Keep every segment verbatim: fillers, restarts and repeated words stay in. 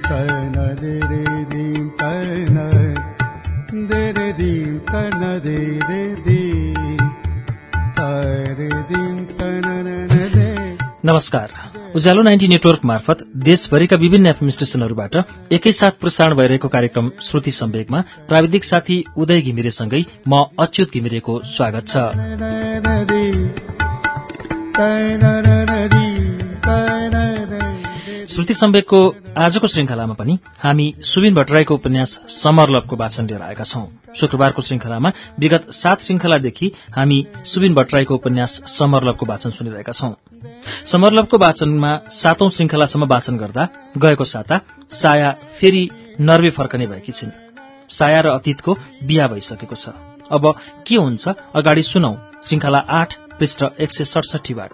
नमस्कार। उज्यालो ninety network मार्फत देशभरिका विभिन्न एफएम स्टेशनहरूबाट एकैसाथ प्रसारण भइरहेको कार्यक्रम श्रुति सम्वेकमा प्राविधिक साथी उदय घिमिरेसँगै म अच्युत घिमिरेको स्वागत छ। श्रुति सम्वेकको आजको श्रृंखलामा पनि हामी सुबिन भट्टराईको उपन्यास समरलभको वाचन लिएर आएका छौं। शुक्रबारको श्रृंखलामा विगत सात श्रृंखलादेखि हामी सुबिन भट्टराईको उपन्यास समरलभको वाचन सुनिरहेका छौं। समरलभको वाचनमा सातौं श्रृंखलासम्म वाचन गर्दा गएको साता साया फेरि नर्वे फर्कने भएकी छिन्। साया र अतीतको बिहा भइसकेको छ। अब के हुन्छ अगाडि सुनौ श्रृंखला आठ पृष्ठ एक सय सडसठीबाट।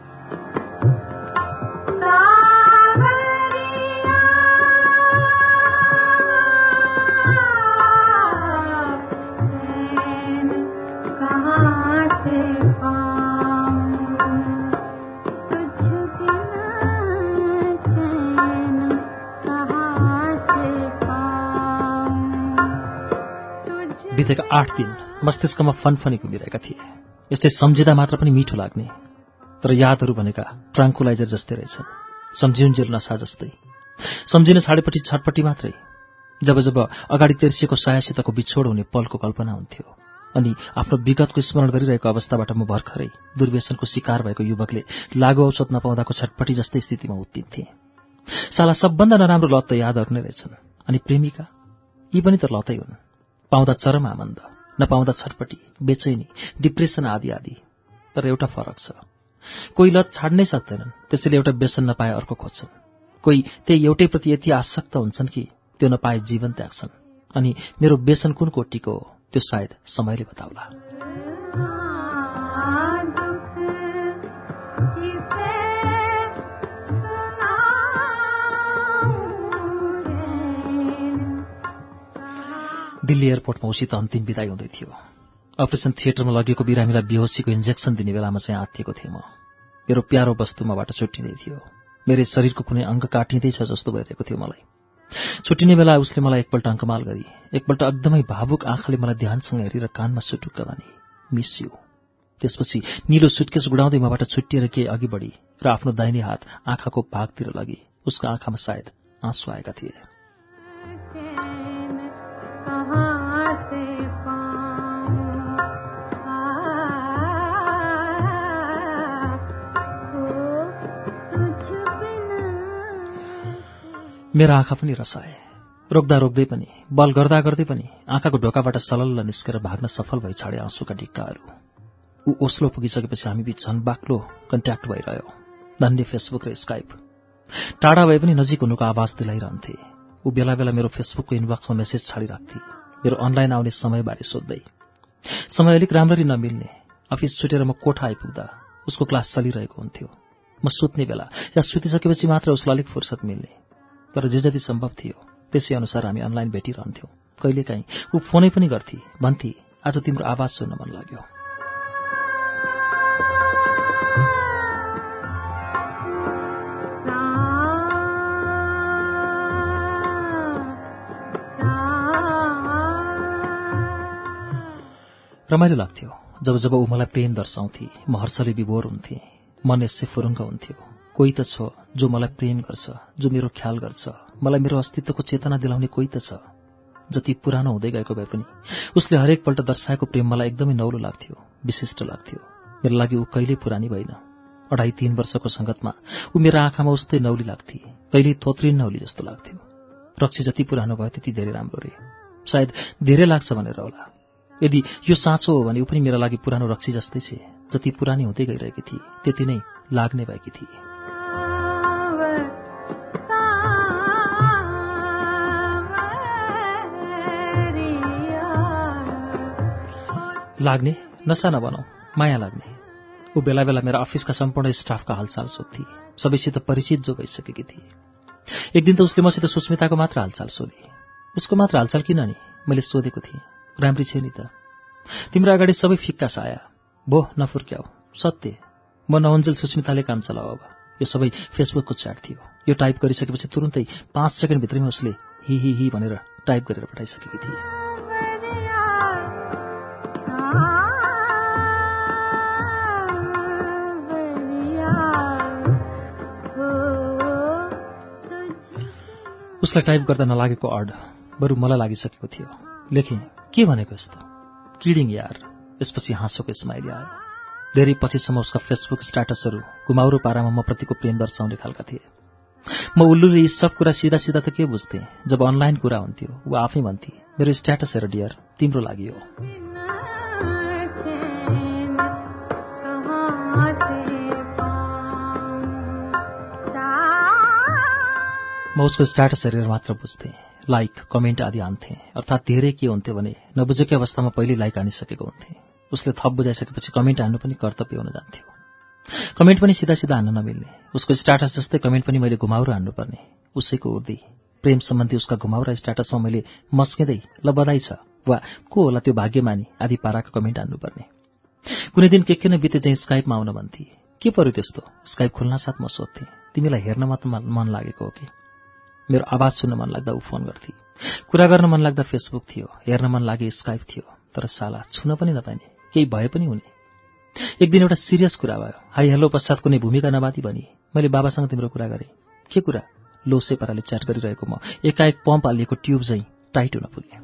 बितेका आठ दिन मस्तिष्कमा फनफनी घुमिरहेका थिए। यस्तै सम्झिँदा मात्र पनि मिठो लाग्ने, तर यादहरू भनेका ट्राङ्कुलाइजर जस्तै रहेछन्, सम्झिउन्जेल नशा जस्तै। सम्झिन छाडेपछि छटपट्टि मात्रै। जब जब अगाडि तेर्सिएको सायासितको बिछोड हुने पलको कल्पना हुन्थ्यो अनि आफ्नो विगतको स्मरण गरिरहेको अवस्थाबाट म भर्खरै दुर्व्यसनको शिकार भएको युवकले लागु औषध नपाउँदाको छटपट्टि जस्तै स्थितिमा उत्तिन्थे। साला सबभन्दा नराम्रो लत त यादहरू नै रहेछन्। अनि प्रेमिका, यी पनि त लतै हुन्। पाउँदा चरम आनन्द, नपाउँदा छटपटी, बेचैनी, डिप्रेसन आदि आदि। तर एउटा फरक छ, कोही लत छाड्नै सक्दैनन्, त्यसैले एउटा व्यसन नपाए अर्को खोज्छन्। कोही त्यही एउटैप्रति यति आसक्त हुन्छन् कि त्यो नपाए जीवन त्याग्छन्। अनि मेरो व्यसन कुन कोटिको हो त्यो सायद समयले बताउला। दिल्ली एयरपोर्टमा उसित अन्तिम विदाई हुँदै थियो। अपरेसन थिएटरमा लगिएको बिरामीलाई बेहोसीको इन्जेक्सन दिने बेलामा चाहिँ आत्तिएको थिएँ म। मेरो प्यारो वस्तु मबाट छुट्टिँदै थियो। मेरो शरीरको कुनै अङ्ग काटिँदैछ जस्तो भइरहेको थियो मलाई। छुट्टिने बेला उसले मलाई एकपल्ट अङ्कमाल गरी, एकपल्ट एकदमै भावुक आँखाले मलाई ध्यानसँग हेरेर कानमा सुटुक्क भने, मिस यु। त्यसपछि निलो सुटकेस गुडाउँदै मबाट छुट्टिएर केही अघि बढी र आफ्नो दाहिने हात आँखाको भागतिर लगी। उसको आँखामा सायद आँसु आएका थिए। मेरा आँखा पनि रसाए। रोक्दा रोक्दै पनि, बल गर्दा गर्दै पनि आँखाको ढोकाबाट सलल्ल निस्केर भाग्न सफल भई छाडे आँसुका ढिक्काहरू। ऊ ओस्लो पुगिसकेपछि हामी बीच झन् बाक्लो कन्ट्याक्ट भइरह्यो। धन्य फेसबुक र स्काइप। टाढा भए पनि नजिक हुनुको आवाज दिलाइरहन्थे। ऊ बेला बेला मेरो फेसबुकको इनबक्समा मेसेज छाडिराख्थे, मेरो अनलाइन आउने समयबारे सोध्दै। समय अलिक राम्ररी नमिल्ने। अफिस छुटेर म कोठा आइपुग्दा उसको क्लास चलिरहेको हुन्थ्यो। म सुत्ने बेला या सुतिसकेपछि मात्र उसलाई अलिक फुर्सद मिल्ने। तर जे जति सम्भव थियो त्यसै अनुसार हामी अनलाइन भेटिरहन्थ्यौँ। कहिलेकाहीँ ऊ फोनै पनि गर्थी, भन्थे आज तिम्रो आवाज सुन्न मन लाग्यो। रमाइलो लाग्थ्यो जब जब ऊ मलाई प्रेम दर्शाउँथे। म हर्षले विभोर हुन्थेँ। मन यसै फुरुङ्ग हुन्थ्यो। कोही त छ जो मलाई प्रेम गर्छ, जो मेरो ख्याल गर्छ, मलाई मेरो अस्तित्वको चेतना दिलाउने कोही त छ। जति पुरानो हुँदै गएको भए पनि उसले हरेकपल्ट दर्शाएको प्रेम मलाई एकदमै नौलो लाग्थ्यो, विशिष्ट लाग्थ्यो। मेरो लागि ऊ कहिल्यै पुरानी भइन। अढाई तीन वर्षको सङ्गतमा ऊ मेरो आँखामा उस्तै नौली लाग्थे, कहिल्यै थोत्रिन नौली जस्तो लाग्थ्यो। रक्सी जति पुरानो भयो त्यति धेरै राम्रो रे। सायद धेरै लाग्छ भनेर होला। यदि यो साँचो हो भने ऊ पनि मेरा लागि पुरानो रक्सी जस्तै छ। जति पुरानी हुँदै गइरहेकी थिए त्यति नै लाग्ने भएकी थिए। लाग्ने नसा नबनाऊ, माया लाग्ने। ऊ बेला बेला मेरा अफिसका सम्पूर्ण स्टाफका हालचाल सोध्थे। सबैसित परिचित जो भइसकेकी थिए। एक दिन त उसले मसित सुस्मिताको मात्र हालचाल सोधे। उसको मात्र हालचाल किन नि? मैले सोधेको थिएँ। राम्री छे नि त? तिम्रो अगाडि सबै फिक्का साया। भो नफुर्क्याऊ, सत्य। म नहुन्जेल सुस्मिताले काम चलाऊ। अब यो सबै फेसबुकको च्याट थियो। यो टाइप गरिसकेपछि तुरुन्तै पाँच सेकेन्डभित्रमै उसले हि हि हि भनेर टाइप गरेर पठाइसकेकी थिए। उसलाई टाइप गर्दा नलागेको अड बरु मलाई लागिसकेको थियो। लेखेँ, के भनेको यस्तो? किडिङ यार। यसपछि हाँसोको स्माइली आयो। धेरै पछिसम्म उसका फेसबुक स्ट्याटसहरू गुमाउरो पारामा म प्रतिको प्रेम दर्शाउने खालका थिए। म उल्लुले यी सब कुरा सिधा सिधा त के बुझ्थेँ? जब अनलाइन कुरा हुन्थ्यो ऊ आफै भन्थे, मेरो स्ट्याटस हेर डियर, तिम्रो लागि हो। म उसको स्ट्याटस हेरेर मात्र बुझ्थेँ। लाइक कमेन्ट आदि हान्थेँ। अर्थात् धेरै के हुन्थ्यो भने नबुझेकै अवस्थामा पहिले लाइक हानिसकेको हुन्थेँ। उसले थप बुझाइसकेपछि कमेन्ट हान्नु पनि कर्तव्य हुन जान्थ्यो। कमेन्ट पनि सिधा सिधा हान्न नमिल्ने। उसको स्ट्याटस जस्तै कमेन्ट पनि मैले घुमाउरो हान्नुपर्ने। उसैको उर्दी प्रेम सम्बन्धी उसका घुमाउरा स्ट्याटसमा मैले मस्किँदै ल बधाई छ वा को होला त्यो भाग्यमानी आदि पाराको कमेन्ट हान्नुपर्ने। कुनै दिन के के नै बिते चाहिँ स्काइपमा आउन भन्थे। के पर्यो त्यस्तो? स्काइप खुल्नासाथ म सोध्थेँ, तिमीलाई हेर्न मात्र मन लागेको हो कि? मेरो आवाज सुन्न मन लाग्दा ऊ फोन गर्थे। कुरा गर्न मन लाग्दा फेसबुक थियो, हेर्न मन लागे स्काइप थियो। तर साला छुन पनि नपाइने, केही भए पनि हुने। एक दिन एउटा सिरियस कुरा भयो। हाई हेलो पश्चात कुनै भूमिका नबादी भनी मैले बाबासँग तिम्रो कुरा गरेँ। के कुरा? लोसे पाराले च्याट गरिरहेको म एकाएक पम्प हालिएको ट्युब झैँ टाइट हुन पुगेँ।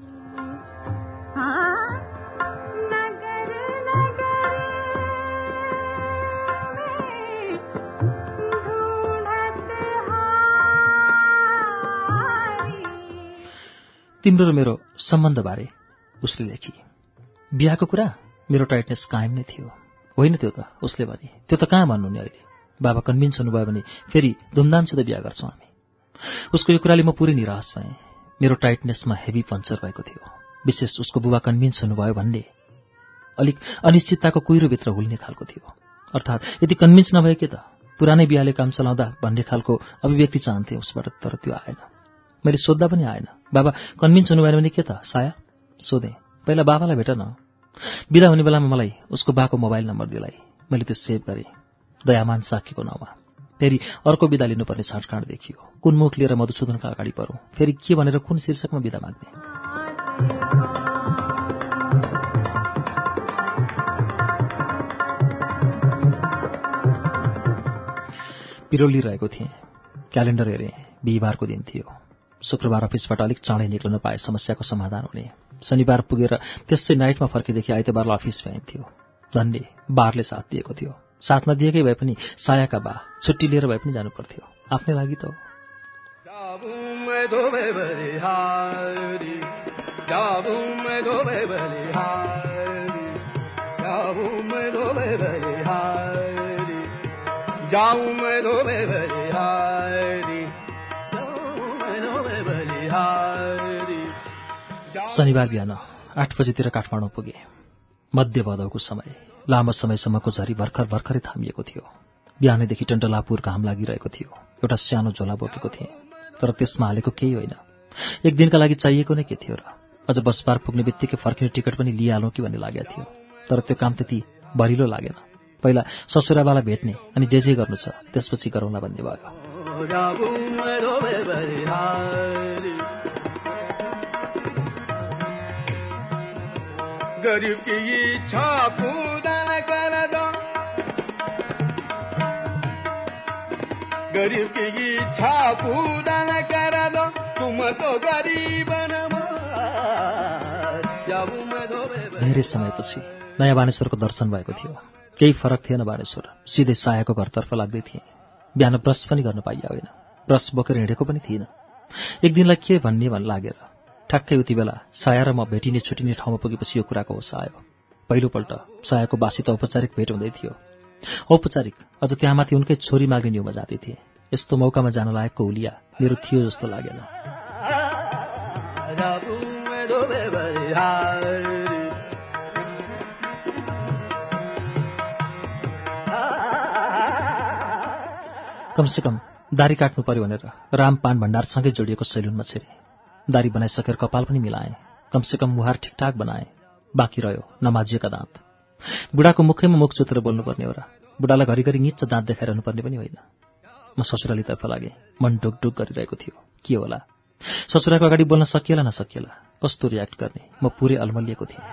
तिम्रो र मेरो सम्बन्धबारे उसले लेखी। बिहाको कुरा? मेरो टाइटनेस कायम नै थियो। होइन त्यो त, उसले भने। त्यो त कहाँ भन्नु नि अहिले? बाबा कन्भिन्स हुनुभयो भने फेरि धुमधामसित बिहा गर्छौँ हामी। उसको यो कुराले म पुरै निराश भएँ। मेरो टाइटनेसमा हेभी पञ्चर भएको थियो। विशेष उसको बुबा कन्भिन्स हुनुभयो भन्ने अलिक अनिश्चितताको कुहिरोभित्र हुल्ने खालको थियो। अर्थात् यदि कन्भिन्स नभए के त, पुरानै बिहाले काम चलाउँदा भन्ने खालको अभिव्यक्ति चाहन्थे उसबाट, तर त्यो आएन। मैले सोद्धा पनि आएन। बाबा कन्भिन्स हुनु भएन भने के त साया? सोधेँ। पहिला बाबालाई भेट न। बिदा हुने बेलामा मलाई उसको बाको मोबाइल नम्बर दिलाई। मैले त्यो सेभ गरेँ, दयामान साकीको नाउँमा। फेरि अर्को बिदा लिनुपर्ने छाँटकाँड देखियो। कुन मुख लिएर मधुसूदनका अगाडि परौँ, फेरि के भनेर कुन शीर्षकमा बिदा माग्ने? पिरोलिरहेको थिएँ। क्यालेन्डर हेरेँ। बिहिबारको दिन थियो। शुक्रबार अफिसबाट अलिक चाँडै निक्लन पाए समस्याको समाधान हुने। शनिबार पुगेर त्यसै नाइटमा फर्केदेखि आइतबारलाई अफिस भइन्थ्यो। धन्य बारले साथ दिएको थियो। साथ नदिएकै भए पनि सायाका बा छुट्टी लिएर भए पनि जानु पर्थ्यो। आफ्नै लागि त हो। शनिबार बिहान आठ बजीतिर काठमाडौँ पुगे। मध्य भदौको समय। लामो समयसम्मको झरी भर्खर भर्खरै थामिएको थियो। बिहानैदेखि टन्टलापुर घाम लागिरहेको थियो। एउटा सानो झोला बोकेको थिएँ, तर त्यसमा हालेको केही होइन। एक दिनका लागि चाहिएको नै के थियो र? अझ बसपार पुग्ने बित्तिकै फर्किने टिकट पनि लिइहालौँ कि भन्ने लागेको थियो। तर त्यो काम त्यति भरिलो लागेन। पहिला ससुराबालाई भेट्ने अनि जे जे गर्नु छ त्यसपछि गरौँला भन्ने भयो। गरीब की इच्छा पूरा न कर दो, गरीब की इच्छा पूरा न कर दो, तुम तो गरीब न धेरै समयपछि नयाँ बानेश्वरको दर्शन भएको थियो। केही फरक थिएन बानेश्वर। सिधै सायाको घरतर्फ लाग्दै थिएँ। बिहान ब्रस पनि गर्न पाइया होइन। ब्रस बोकेर हिँडेको पनि थिइनँ। एक दिनलाई के भन्ने भन् लागेर ठ्याक्कै उति बेला साया र म भेटिने छुटिने ठाउँमा पुगेपछि यो कुराको होस आयो। पहिलोपल्ट सायाको बासित औपचारिक भेट हुँदै थियो। औपचारिक अझ त्यहाँ माथि उनकै छोरी माग्ने न्युमा जाँदै थिए। यस्तो मौकामा जान लायकको हुलिया मेरो थियो जस्तो लागेन। कमसेकम दारी काट्नु पर्यो भनेर रामपान भण्डारसँगै जोडिएको सैलुनमा छिरे। दारी बनाइसकेर कपाल पनि मिलाएँ। कमसेकम मुहार ठिकठाक बनाएँ। बाँकी रह्यो नमाजिएका दाँत। बुढाको मुखैमा मुख चुतेर बोल्नुपर्ने हो र? बुढालाई घरिघरि निच्च दाँत देखाइरहनु पर्ने पनि होइन। म ससुरालीतर्फ लागेँ। मन डुकडुक गरिरहेको थियो। के होला? ससुराको अगाडि बोल्न सकिएला नसकिएला, कस्तो रियाक्ट गर्ने? म पुरै अलमलिएको थिएँ।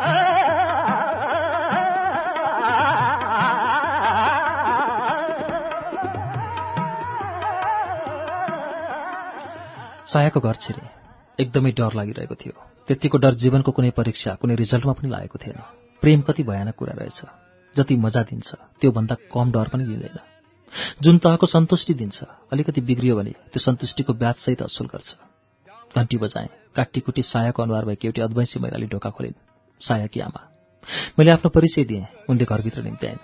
सायाको घर छिरे। एकदमै डर लागिरहेको थियो। त्यतिको डर जीवनको कुनै परीक्षा, कुनै रिजल्टमा पनि लागेको थिएन। प्रेम कति भयानक कुरा रहेछ। जति मजा दिन्छ त्योभन्दा कम डर पनि दिँदैन। जुन तहको सन्तुष्टि दिन्छ, अलिकति बिग्रियो भने त्यो सन्तुष्टिको ब्याजसहित असुल गर्छ। घन्टी बजाएँ। काटीकुटी सायाको अनुहार भएकी एउटी अद्वैंसी महिलाले ढोका खोलिन्। सायाकी आमा। मैले आफ्नो परिचय दिएँ। उनले घरभित्र निम्त्याइन्।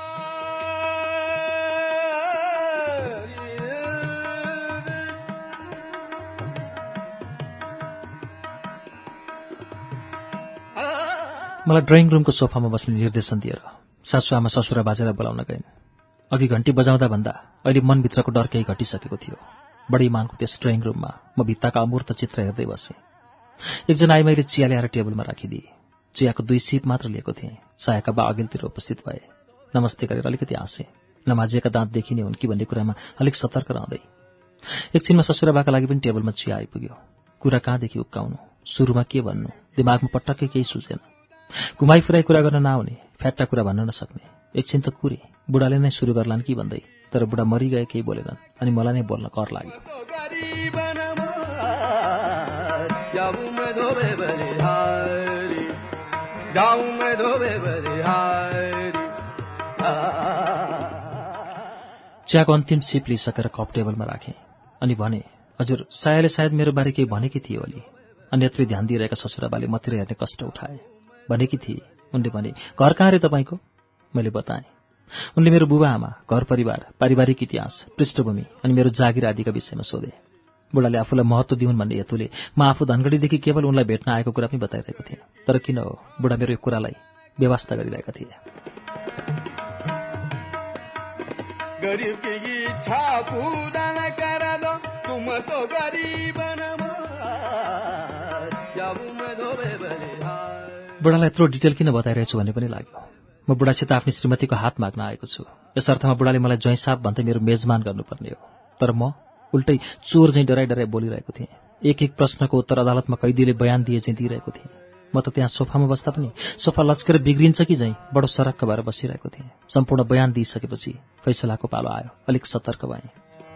मलाई ड्रइङ रुमको सोफामा बस्ने निर्देशन दिएर सासुआमा ससुरा बाजेलाई बोलाउन गइन्। अघि घन्टी बजाउँदा भन्दा अहिले मनभित्रको डर केही घटिसकेको थियो। बढी मानको त्यस ड्रइङ रुममा म भित्ताका अमूर्त चित्र हेर्दै बसेँ। एकजना आई मैले चिया ल्याएर टेबलमा राखिदिए। चियाको दुई सिप मात्र लिएको थिएँ। सायाका बा अघिल्तिर उपस्थित भए। नमस्ते गरेर अलिकति हाँसे। नमाजिएका दाँत देखिने हुन् कि भन्ने कुरामा अलिक सतर्क रहँदै एकछिनमा ससुराबाका लागि पनि टेबलमा चिया आइपुग्यो। कुरा कहाँदेखि उक्काउनु, सुरुमा के भन्नु, दिमागमा पटक्कै केही सुझेन। घुमाइ फिराइ कुरा गर्न नआउने, फ्याट्टा कुरा भन्न नसक्ने। एकछिन त कुरे, बुढाले नै सुरु गर्लान् कि भन्दै, तर बुढा मरिगए केही बोलेनन् अनि मलाई नै बोल्न कर लाग्यो। चियाको अन्तिम सिप लिइसकेर कप टेबलमा राखेँ अनि भने, हजुर सायाले सायद मेरो बारे केही भनेकी थिए होली। अन्यत्री ध्यान दिइरहेका ससुराबाले मतिर हेर्ने कष्ट उठाए। भनेकी थिए। उनले भने, घर कहाँ रे तपाईँको? मैले बताएँ। उनले मेरो बुबा आमा, घर परिवार, पारिवारिक इतिहास, पृष्ठभूमि अनि मेरो जागिर आदिका विषयमा सोधे। बुढाले आफूलाई महत्त्व दिउन् भन्ने हेतुले म आफू धनगढीदेखि केवल उनलाई भेट्न आएको कुरा पनि बताइरहेको थिएँ। तर किन हो, बुढा मेरो यो कुरालाई व्यवस्था गरिरहेका थिए। बुढालाई यत्रो डिटेल किन बताइरहेछु भन्ने पनि लाग्यो। म बुढासित आफ्नी श्रीमतीको हात माग्न आएको छु। यस अर्थमा बुढाले मलाई ज्वाइँसाप भन्दै मेरो मेजमान गर्नुपर्ने हो। तर म उल्टै चोर चाहिँ डराइ डराइ बोलिरहेको थिएँ। एक एक प्रश्नको उत्तर अदालतमा कैदीले बयान दिए चाहिँ दिइरहेको थिएँ। म त त्यहाँ सोफामा बस्दा पनि सोफा लच्केर बिग्रिन्छ कि चाहिँ बडो सरक्क भएर बसिरहेको थिएँ। सम्पूर्ण बयान दिइसकेपछि फैसलाको पालो आयो। अलिक सतर्क भएँ।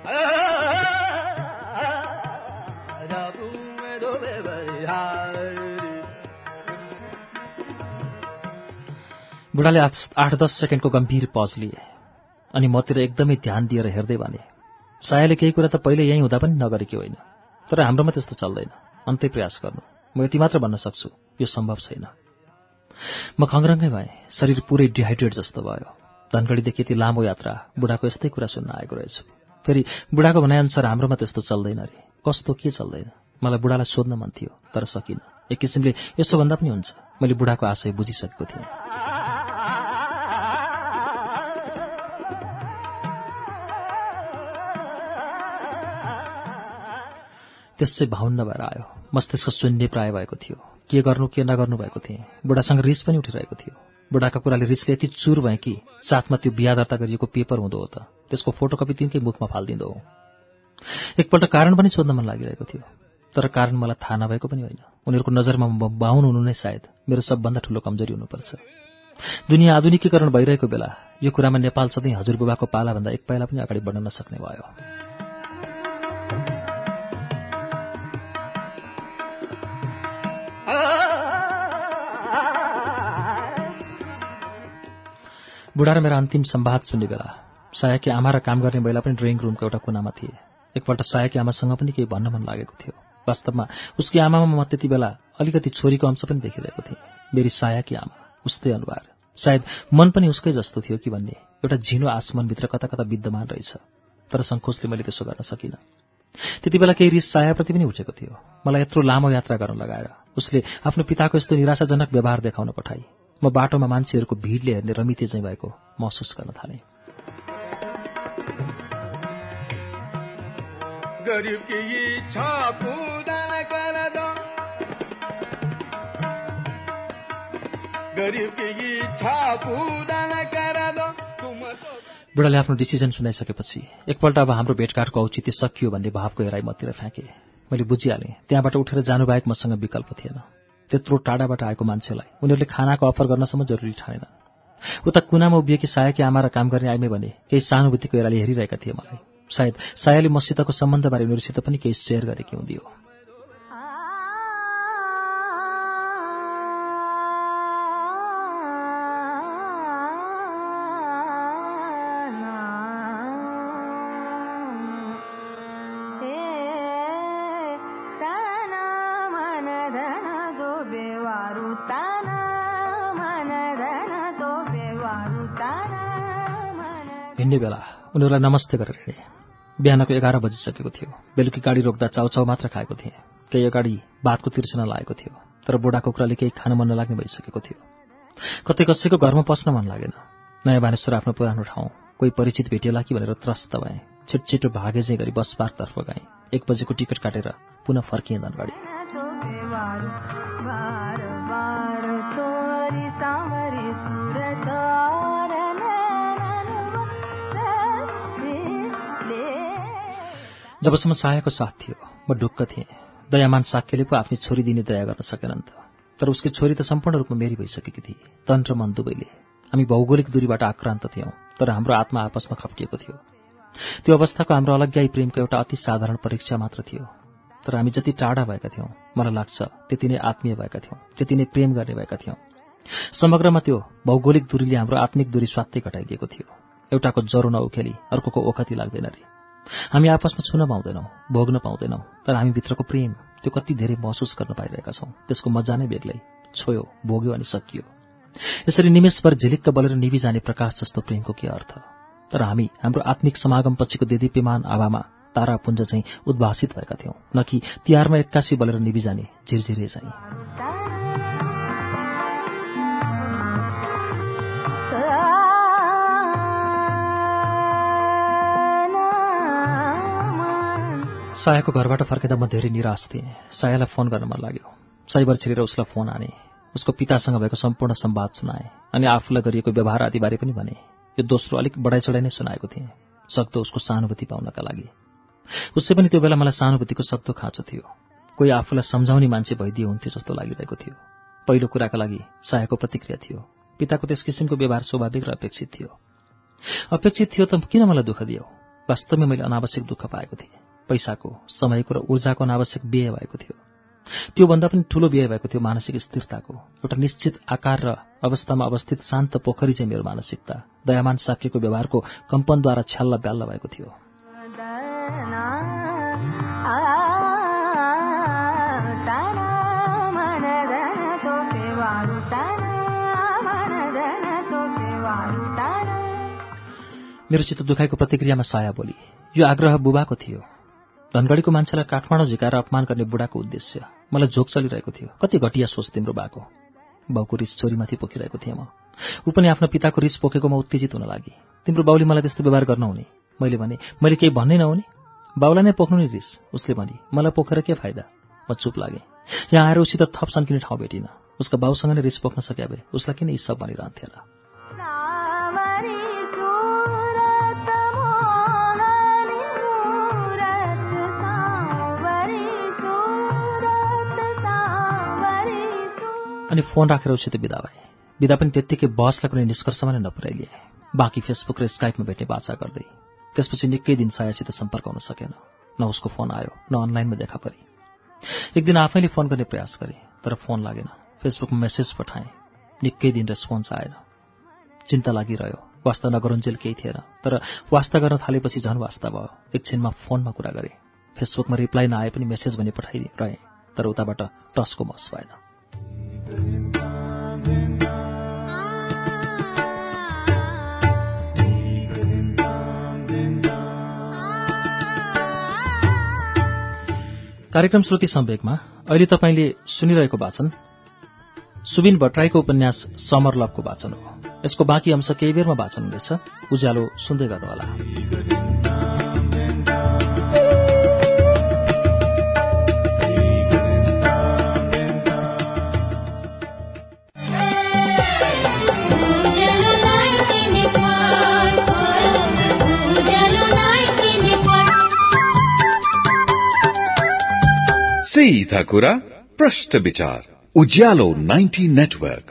बुढाले आठ दस सेकेन्डको गम्भीर पज लिए अनि मतिर एकदमै ध्यान दिएर हेर्दै भने, सायाले केही कुरा त पहिले यहीँ हुँदा पनि नगरेकी होइन, तर हाम्रोमा त्यस्तो चल्दैन। अन्तै प्रयास गर्नु। म यति मात्र भन्न सक्छु, यो सम्भव छैन। म खङ्ग्रङ्गै भएँ। शरीर पुरै डिहाइड्रेट जस्तो भयो। धनगढीदेखि यति लामो यात्रा, बुढाको यस्तै कुरा सुन्न आएको रहेछु। फेरि बुढाको भनाइअनुसार हाम्रोमा त्यस्तो चल्दैन रे। कस्तो के चल्दैन? मलाई बुढालाई सोध्न मन थियो, तर सकिनँ। एक किसिमले यसो भन्दा पनि हुन्छ। मैले बुढाको आशय बुझिसकेको थिएँ। त्यसै भाउन्न भएर आयो। मस्तिष्क शून्य प्राय भएको थियो। के गर्नु के नगर्नु भएको थिएँ। बुढासँग रिस पनि उठिरहेको थियो। बुढाका कुराले रिसले यति चुर भएँ कि साथमा त्यो बिहा दर्ता गरिएको पेपर हुँदो हो त त्यसको फोटोकपी तिनकै मुखमा फालिदिँदो हो। एकपल्ट कारण पनि सोध्न मन लागिरहेको थियो, तर कारण मलाई थाहा नभएको पनि होइन। उनीहरूको नजरमा बाहुन हुनु नै सायद मेरो सबभन्दा ठुलो कमजोरी हुनुपर्छ। दुनियाँ आधुनिकीकरण भइरहेको बेला यो कुरामा नेपाल सधैँ हजुरबुबाको पालाभन्दा एक पाइला पनि अगाडि बढ्न नसक्ने भयो। बुढा र मेरा अन्तिम सम्वाद सुन्ने बेला सायाकी आमा र काम गर्ने महिला पनि ड्रइङ रुमको एउटा कुनामा थिए। एकपल्ट सायाकी आमासँग पनि केही भन्न मन लागेको थियो। वास्तवमा उसकी आमामा म त्यति बेला अलिकति छोरीको अंश पनि देखिरहेको थिएँ। मेरी सायाकी आमा, उस्तै अनुहार, सायद मन पनि उसकै जस्तो थियो कि भन्ने एउटा झिनो आश मनभित्र कता कता विद्यमान रहेछ। तर सङ्कोचले मैले त्यसो गर्न सकिनँ। त्यति बेला केही रिस सायाप्रति पनि उठेको थियो। मलाई यत्रो लामो यात्रा गर्न लगाएर उसले आफ्नो पिताको यस्तो निराशाजनक व्यवहार देखाउन पठाई। म बाटोमा मान्छेहरूको भिडले हेर्ने रमिते चाहिँ भएको महसुस गर्न थालेँ। बुढाले आफ्नो डिसिजन सुनाइसकेपछि एकपल्ट अब हाम्रो भेटघाटको औचित्य सकियो भन्ने भावको हेराइ मतिर फ्याँके। मैले बुझिहालेँ त्यहाँबाट उठेर जानुबाहेक मसँग विकल्प थिएन। त्यत्रो टाढाबाट आएको मान्छेलाई उनीहरूले खानाको अफर गर्नसम्म जरुरी ठानेन। उता कुनामा उभिएकी सायाकी आमा र काम गर्ने आइमे भने केही सहानुभूतिको हेराले हेरिरहेका थिए मलाई। सायद सायाले मसितको सम्बन्धबारे उनीहरूसित पनि केही सेयर गरेकी हुँदियो। हिँड्ने बेला उनीहरूलाई नमस्ते गरेर हिँडे। बिहानको एघार बजिसकेको थियो। बेलुकी गाडी रोक्दा चाउचाउ मात्र खाएको थिएँ। केही अगाडि बातको तिर्सना लागेको थियो, तर बुढा कुखुराले केही खान मन नलाग्ने भइसकेको थियो। कतै कसैको घरमा पस्न मन लागेन। नयाँ बानेश्वर आफ्नो पुरानो ठाउँ कोही परिचित भेटिएला कि भनेर त्रस्त भएँ। छिटछिटो भागे चाहिँ गरी बस पार्कतर्फ गएँ। एक बजेको टिकट काटेर पुनः फर्किएँ धनगढी। जबसम्म सायाको साथ थियो म ढुक्क थिएँ। दयामान साक्यले पो आफ्नी छोरी दिने दया गर्न सकेनन् त। तर उसकी छोरी त सम्पूर्ण रूपमा मेरी भइसकेकी थिए, तन र मन दुवैले। हामी भौगोलिक दूरीबाट आक्रान्त थियौं, तर हाम्रो आत्मा आपसमा खप्किएको थियो। त्यो अवस्थाको हाम्रो अलग्याई प्रेमको एउटा अति साधारण परीक्षा मात्र थियो। तर हामी जति टाढा भएका थियौं, मलाई लाग्छ त्यति नै आत्मीय भएका थियौं, त्यति नै प्रेम गर्ने भएका थियौं। समग्रमा त्यो भौगोलिक दूरीले हाम्रो आत्मिक दूरी स्वात्तै घटाइदिएको थियो। एउटाको ज्वरो नउखेली अर्कोको ओखती लाग्दैन रे। हामी आपसमा छुन पाउँदैनौं, भोग्न पाउँदैनौं, तर हामी भित्रको प्रेम त्यो कति धेरै महसुस गर्न पाइरहेका छौं। त्यसको मजा नै बेग्लै। छोयो, भोग्यो अनि सकियो। यसरी निमेषभर झिलिक्क बलेर निभिजाने प्रकाश जस्तो प्रेमको के अर्थ। तर हामी हाम्रो आत्मिक समागम पछिको देदीप्यमान आभामा तारापुञ्ज चाहिँ उद्भासित भएका थियौं, न कि तिहारमा एक्कासी बलेर निभिजाने झिरझिरे चाहिँ। सायाको घरबाट फर्केदा म धेरै निराश थिएँ। सायालाई फोन गर्न मन लाग्यो। साइबर छिरेर उसलाई फोन आने, उसको पितासँग भएको सम्पूर्ण संवाद सुनाए अनि आफूलाई गरिएको व्यवहार आदिबारे पनि भने। यो दोस्रो अलिक बढाइ चढाइ नै सुनाएको थिएँ, सक्दो उसको सहानुभूति पाउनका लागि। उसै पनि त्यो बेला मलाई सहानुभूतिको सक्दो खाँचो थियो। कोही आफूलाई सम्झाउने मान्छे भइदिए हुन्थ्यो जस्तो लागिरहेको थियो। पहिलो कुराका लागि सायाको प्रतिक्रिया थियो। पिताको त्यस किसिमको व्यवहार स्वाभाविक र अपेक्षित थियो। अपेक्षित थियो त किन मलाई दुःख दियो? वास्तवमै मैले अनावश्यक दुःख पाएको थिएँ। पैसाको, समयको र ऊर्जाको अनावश्यक व्यय भएको थियो। त्योभन्दा पनि ठूलो व्यय भएको थियो मानसिक स्थिरताको। एउटा निश्चित आकार र अवस्थामा अवस्थित शान्त पोखरी चाहिँ मेरो मानसिकता दयामान साक्यको व्यवहारको कम्पनद्वारा छ्याल्ल ब्याल्ल भएको थियो। मेरो चित्त दुखाइको प्रतिक्रियामा साया बोली, यो आग्रह बुबाको थियो। धनगढीको मान्छेलाई काठमाडौँ झिकाएर अपमान गर्ने बुढाको उद्देश्य। मलाई झोक चलिरहेको थियो। कति घटिया सोच तिम्रो बाको। बाउको रिस छोरीमाथि पोखिरहेको थिएँ म। ऊ पनि आफ्नो पिताको रिस पोखेकोमा उत्तेजित हुन लागि। तिम्रो बाउले मलाई त्यस्तो व्यवहार गर्न हुने। मैले भने, मैले केही भन्नै नहुने? बाउलाई नै पोख्नु नि रिस। उसले भने, मलाई पोखेर के फाइदा? म चुप लागेँ। यहाँ आएर उसित थप सन्किने ठाउँ भेटिन। उसका बाउसँग नै रिस पोख्न सके भए उसलाई किन यी सब भनिरहन्थेन? अनि फोन राखेर उसित बिदा भए। बिदा पनि त्यत्तिकै बसलाई कुनै निष्कर्षमा नै नपुर्याइलिए। बाँकी फेसबुक र स्काइपमा भेट्ने बाचा गर्दै। त्यसपछि निकै दिन सायासित सम्पर्क हुन सकेन। न उसको फोन आयो, न अनलाइनमा देखा परी। एक दिन आफैले फोन गर्ने प्रयास गरेँ, तर फोन लागेन। फेसबुकमा मेसेज पठाएँ, निकै दिन रेस्पोन्स आएन। चिन्ता लागिरह्यो। वास्ता नगरुन्जेल केही थिएन, तर वास्ता गर्न थालेपछि झन् वास्ता भयो। एकछिनमा फोनमा कुरा गरेँ। फेसबुकमा रिप्लाई नआए पनि मेसेज भने पठाइरहेँ, तर उताबाट टसको मस भएन। कार्यक्रम श्रुति सम्वेकमा अहिले तपाईँले सुनिरहेको वाचन सुबिन भट्टराईको उपन्यास समर लभको वाचन हो। यसको बाँकी अंश केही बेरमा वाचन हुनेछ। उज्यालो सुन्दै गर्नुहोला। सीधा कुरा प्रष्ट विचार उज्यालो नाइन्टी नेटवर्क।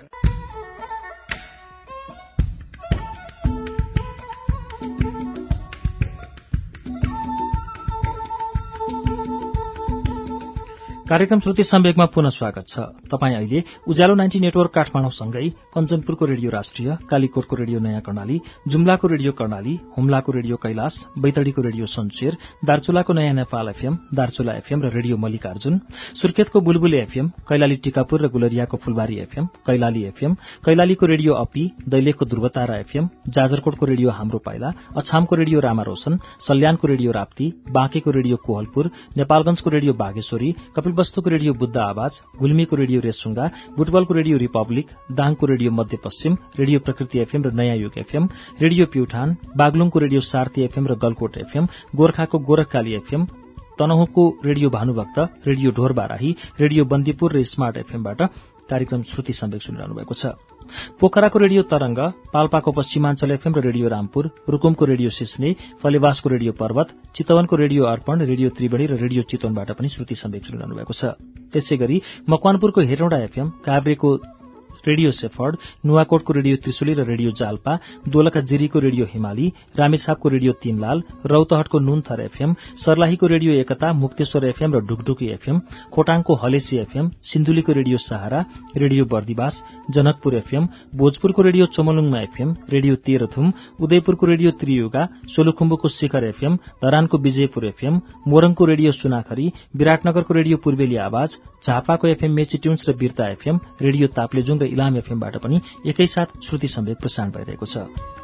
कार्यक्रम श्रुति सम्वेकमा पुनः स्वागत छ। तपाईँ अहिले उज्यालो नाइन्टी नेटवर्क काठमाडौँसँगै कञ्चनपुरको रेडियो राष्ट्रिय, कालीकोटको रेडियो नयाँ कर्णाली, जुम्लाको रेडियो कर्णाली, हुम्लाको रेडियो कैलाश, बैतडीको रेडियो सन्चेर, दार्चुलाको नयाँ नेपाल एफएम, दार्चुला एफएम र रेडियो मल्लिकार्जुन, सुर्खेतको बुलबुले एफएम, कैलाली टिकापुर र गुलरियाको फुलबारी एफएम, कैलाली एफएम, कैलालीको रेडियो अपी, दैलेखको ध्रुवतारा एफएम, जाजरकोटको रेडियो हाम्रो पाइला, अछामको रेडियो रामारोशन, सल्यानको रेडियो राप्ती, बाँकेको रेडियो कोहलपुर, नेपालगंजको रेडियो बागेश्वरी, कपिल वस्तुको रेडियो बुद्ध आवाज, गुल्मीको रेडियो रेसुङ्गा, बुटबलको रेडियो रिपब्लिक, दाङको radio Madhyapashchim, radio Prakriti FM र नयाँ युग एफएम, रेडियो प्युठान, बागलुङको रेडियो सार्ती एफएम र गलकोट एफएम, गोर्खाको गोरखकाली एफएम, तनहुँको radio Bhanubhakta, radio Dhorbarahi, radio Bandipur र स्मार्ट एफएमबाट कार्यक्रम श्रुति सम्वेक सुनिरहनु भएको छ। पोखराको रेडियो तरंग, पाल्पाको पश्चिमाञ्चल एफएम र रेडियो रामपुर, रुकुमको रेडियो सिस्ने, फलेवासको रेडियो पर्वत, चितवनको रेडियो अर्पण, रेडियो त्रिवेणी र रेडियो चितवनबाट पनि श्रुति सम्वेक सुनिरहनु भएको छ। त्यसैगरी मकवानपुरको हेरौँडा एफएम, काभ्रेको रेडियो सेफर्ड, नुवाकोटको रेडियो त्रिशुली र रेडियो जाल्पा, दोलखा जिरीको रेडियो हिमाली, रामेछापको रेडियो तीनलाल, रौतहटको नुनथर एफएम, सर्लाहीको रेडियो एकता, मुक्तेश्वर एफएम र ढुकढुकी एफएम, खोटाङको हलेसी एफएम, सिन्धुलीको radio Sahara, radio Bardibas, Janakpur FM, भोजपुरको radio Chomolungma FM, radio Terhathum, उदयपुरको रेडियो त्रियुगा, सोलुखुम्बुको शिखर एफएम, धरानको विजयपुर एफएम, मोरङको रेडियो सुनाखरी, विराटनगरको रेडियो पूर्वेली आवाज, झापाको एफएम मेची ट्युन्स र बिर्ता एफएम, रेडियो ताप्लेजुङ र इलाम एफएमबाट पनि एकैसाथ श्रुति सम्वेक प्रसारण भइरहेको छ।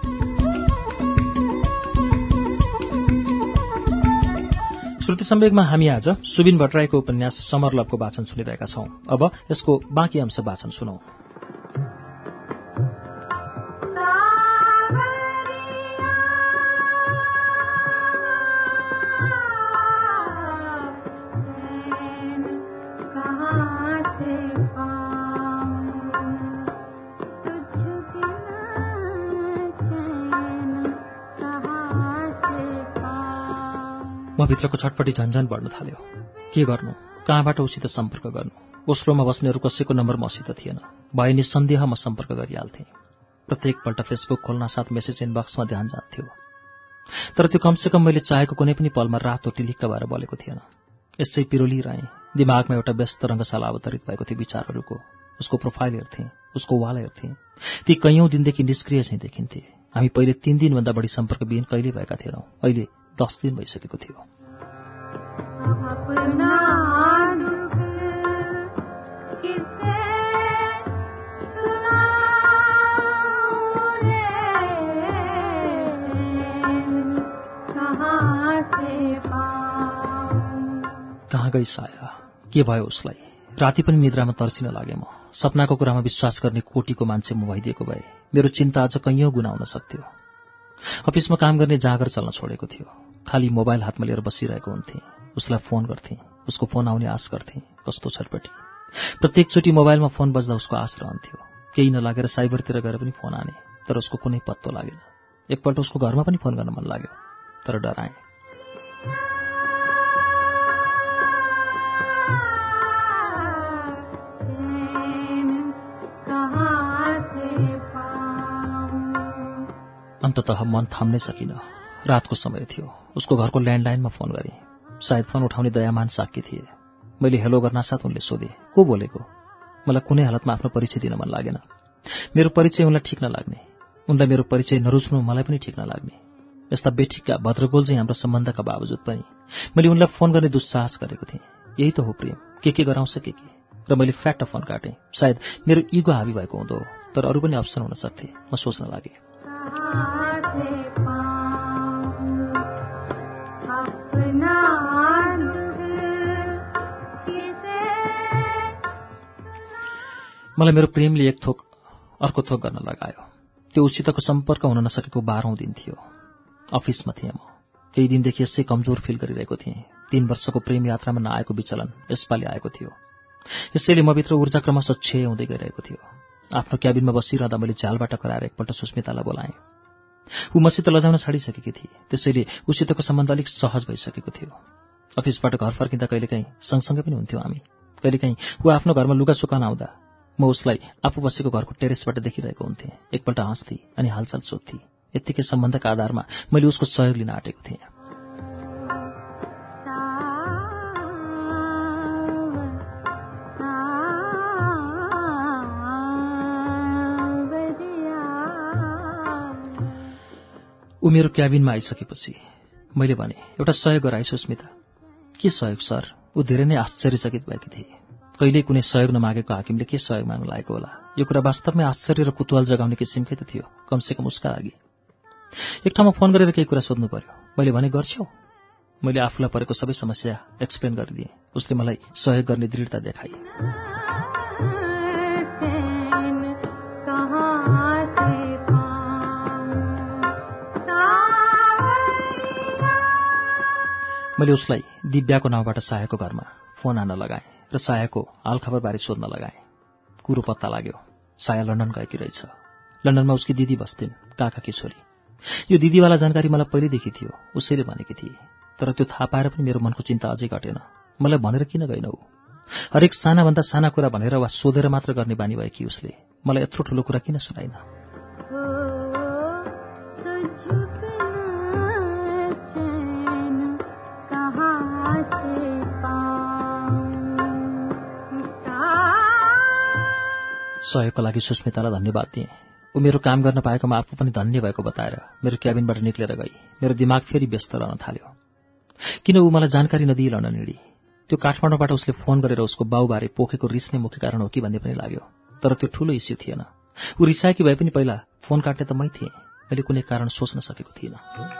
श्रुति सम्वेकमा हामी आज सुबिन भट्टराईको उपन्यास समरलभको वाचन सुनिरहेका छौं। अब यसको बाँकी अंश वाचन सुनौं। म भित्रको छटपटी झन्झन बढ्न थाल्यो। के गर्नु, कहाँबाट उसित सम्पर्क गर्नु? ओस्लोमा बस्नेहरू कसैको नम्बर मसित थिएन। भए निसन्देह म सम्पर्क गरिहाल्थेँ। प्रत्येकपल्ट फेसबुक खोल्न साथ मेसेज इनबक्समा ध्यान जान्थ्यो, तर त्यो कमसेकम मैले चाहेको कुनै पनि पलमा रातो टिलिक्क भएर बलेको थिएन। यसै पिरोलिरहेँ। दिमागमा एउटा व्यस्त रङ्गशाला अवतरित भएको थियो विचारहरूको। उसको प्रोफाइल हेर्थेँ, उसको वाल हेर्थेँ। ती कैयौं दिनदेखि निष्क्रिय चाहिँ देखिन्थे। हामी पहिले तीन दिनभन्दा बढी सम्पर्कविहीन कहिले भएका थिएनौँ। अहिले दस दिन भइसकेको थियो। कहाँ गई साया? के भयो उसलाई? राति पनि निद्रामा तर्सिन लागे म। सपनाको कुरामा विश्वास गर्ने कोटीको मान्छे म भइदिएको भए मेरो चिन्ता अझ कैयौं गुना हुन सक्थ्यो। अफिसमा काम गर्ने जाँगर चल्न छोडेको थियो। खाली मोबाइल हातमा लिएर बसिरहेको हुन्थेँ। उसलाई फोन गर्थेँ, उसको फोन आउने आश गर्थेँ। कस्तो छटपटी। प्रत्येकचोटि मोबाइलमा फोन बज्दा उसको आश रहन्थ्यो। केही नलागेर साइबरतिर गएर पनि फोन आने, तर उसको कुनै पत्तो लागेन। एकपल्ट उसको घरमा पनि फोन गर्न मन लाग्यो, तर डराएँ। अन्ततः मन थाम्नै सकिन। रातको समय थियो। उसको घरको ल्यान्डलाइनमा फोन गरेँ। सायद फोन उठाउने दयामान साक्की थिए। मैले हेलो गर्नासाथ उनले सोधे, को बोलेको? मलाई कुनै हालतमा आफ्नो परिचय दिन मन लागेन। मेरो परिचय उनलाई ठिक नलाग्ने, उनलाई मेरो परिचय नरुच्नु मलाई पनि ठिक नलाग्ने। यस्ता बेठिक्का भद्रगोल चाहिँ हाम्रो सम्बन्धका बावजुद पनि मैले उनलाई फोन गर्ने दुस्साहस गरेको थिएँ। यही त हो प्रेम, के के गराउँछ के के। र मैले फ्याट्ट फोन काटेँ। सायद मेरो इगो हावी भएको हुँदो हो, तर अरू पनि अप्सन हुन सक्थे। म सोच्न लागेँ। मलाई मेरो प्रेमले एक थोक अर्को थोक गर्न लगायो। त्यो उसितको सम्पर्क हुन नसकेको बाह्रौं दिन थियो। अफिसमा थिएँ म। केही दिनदेखि यसै कमजोर फिल गरिरहेको थिएँ। तीन वर्षको प्रेम यात्रामा नआएको विचलन यसपालि आएको थियो। यसैले म भित्र ऊर्जा क्रमशः क्षय हुँदै गइरहेको थियो। आफ्नो क्याबिनमा बसिरहँदा मैले झ्यालबाट कराएर एकपल्ट सुस्मितालाई बोलाएँ। ऊ मसित लजाउन छाडिसकेकी थिए, त्यसैले उसितको सम्बन्ध अलिक सहज भइसकेको थियो। अफिसबाट घर फर्किँदा कहिलेकाहीँ सँगसँगै पनि हुन्थ्यौँ हामी। कहिलेकाहीँ ऊ आफ्नो घरमा लुगा सुकाउन आउँदा म उसलाई आफू बसेको घरको टेरेसबाट देखिरहेको हुन्थेँ। एकपल्ट हाँस्थी अनि हालचाल सोध्थी। यत्तिकै सम्बन्धका आधारमा मैले उसको सहयोग लिन आँटेको थिएँ। ऊ मेरो क्याबिनमा आइसकेपछि मैले भने, एउटा सहयोग गराइछु स्मिता। के सहयोग सर? ऊ धेरै नै आश्चर्यचकित भएकी थिए। कहिल्यै कुनै सहयोग नमागेको हाकिमले के सहयोग माग्न लागेको होला? यो कुरा वास्तवमै आश्चर्य र कुतूहल जगाउने किसिमकै त थियो, कमसेकम उसका लागि। एक ठाउँमा फोन गरेर केही कुरा सोध्नु पर्यो। मैले भने, गर्छौ? मैले आफूलाई परेको सबै समस्या एक्सप्लेन गरिदिएँ। उसले मलाई सहयोग गर्ने दृढता देखाए। मैले उसलाई दिव्याको नाउँबाट सायाको घरमा फोन हान्न लगाएँ र सायाको हालखबरबारे सोध्न लगाएँ। कुरो पत्ता लाग्यो, साया लन्डन गएकी रहेछ। लन्डनमा उसकी दिदी बस्थिन्, काकाकी छोरी। यो दिदीवाला जानकारी मलाई पहिल्यैदेखि थियो, उसैले भनेकी थिए। तर त्यो थाहा पाएर पनि मेरो मनको चिन्ता अझै घटेन। मलाई भनेर किन गएन ऊ? हरेक सानाभन्दा साना कुरा भनेर वा सोधेर मात्र गर्ने बानी भएकी उसले मलाई यत्रो ठुलो कुरा किन सुनाइन? सहयोगका लागि सुस्मितालाई धन्यवाद दिएँ। ऊ मेरो काम गर्न पाएकोमा आफू पनि धन्य भएको बताएर मेरो क्याबिनबाट निक्लेर गई। मेरो दिमाग फेरि व्यस्त रहन थाल्यो। किन ऊ मलाई जानकारी नदिई लन्डन हिँडी? त्यो काठमाडौँबाट उसले फोन गरेर उसको बाउबारे पोखेको रिस नै मुख्य कारण हो कि भन्ने पनि लाग्यो। तर त्यो ठूलो इस्यु थिएन। ऊ रिसाएकी भए पनि पहिला फोन काट्ने त मै थिएँ। मैले कुनै कारण सोच्न सकेको थिइनँ।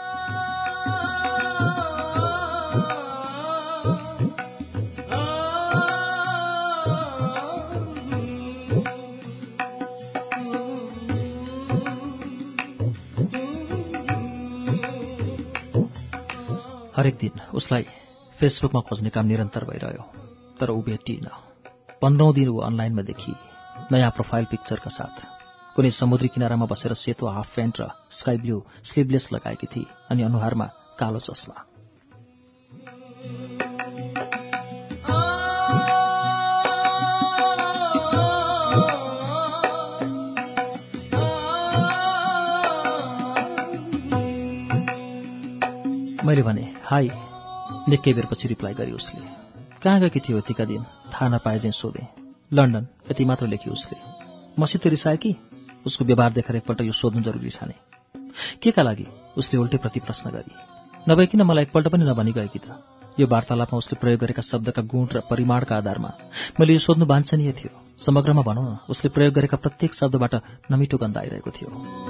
हरेक दिन उसलाई फेसबुकमा खोज्ने काम निरन्तर भइरह्यो, तर ऊ भेटिएन। पन्ध्रौं दिन ऊ अनलाइनमा देखी, नयाँ प्रोफाइल पिक्चरका साथ। कुनै समुद्री किनारामा बसेर सेतो हाफ प्यान्ट र स्काई ब्लू स्लिभलेस लगाएकी थिए अनि अनुहारमा कालो चस्मा। मैले भने, हाई। निकै बेरपछि रिप्लाई गरी उसले। कहाँ गएकी थियो यतिका दिन? थाहा नपाए चाहिँ सोधेँ। लन्डन, यति मात्र लेखी उसले। मसित रिसाए कि? उसको व्यवहार देखेर एकपल्ट यो सोध्नु जरुरी ठाने। के का लागि? उसले उल्टे प्रति प्रश्न गरी। नभए किन मलाई एकपल्ट पनि नभनी गएकी त? यो वार्तालापमा उसले प्रयोग गरेका शब्दका गुण र परिमाणका आधारमा मैले यो सोध्नु वाञ्छनीय थियो। समग्रमा भनौँ न, उसले प्रयोग गरेका प्रत्येक शब्दबाट नमिठो गन्ध आइरहेको थियो।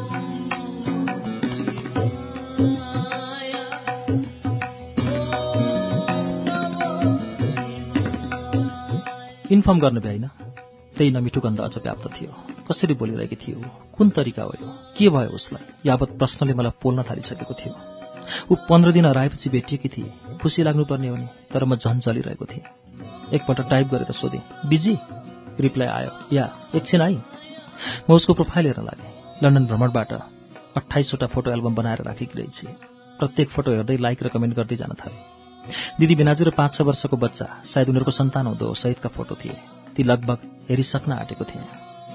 इन्फर्म गर्नु भएन, त्यही नमिठो गन्ध अझ व्याप्त थियो। कसरी बोलिरहेकी थियो? कुन तरिका हो यो? के भयो उसलाई? यावत प्रश्नले मलाई पोल्न थालिसकेको थियो। ऊ पन्ध्र दिन हराएपछि भेटिएकी थिए। खुसी लाग्नुपर्ने हो नि, तर म झन् चलिरहेको थिएँ। एकपल्ट टाइप गरेर सोधेँ, बिजी? रिप्लाई आयो, या एकछिन आई। म उसको प्रोफाइल हेर्न लागेँ। लन्डन भ्रमणबाट अट्ठाइसवटा फोटो एल्बम बनाएर राखेकी रहेछ। प्रत्येक फोटो हेर्दै लाइक र कमेन्ट गर्दै जान थाले। दिदी बिनाजु र पाँच छ वर्षको बच्चा, सायद उनीहरूको सन्तान हुँदो हो, सहितका फोटो थिए। ती लगभग हेरिसक्न आँटेको थिएँ।